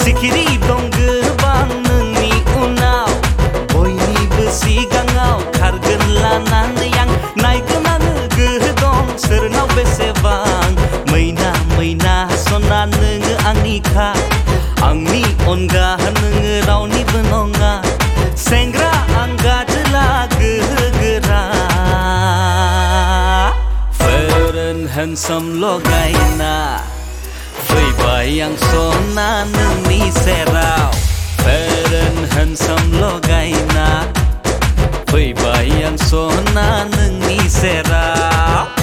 सिखिरि दं गोबां नोंनि उनाव बयनिबो सिगाङाव खारगोन लानानै आं नायगोन आङो गोहो दं सोरनाव बेसेबां मैना मैना सना नोङो आंनिखा आंनि अनगा नोङो रावनिबो नङा सेंग्रा आं गाजोला गोहो गोरा Fair and handsome लगायना फैबाय आं सना नोंनि सेराव Fair and handsome लगायना फैबाय आं सना नोंनि सेराव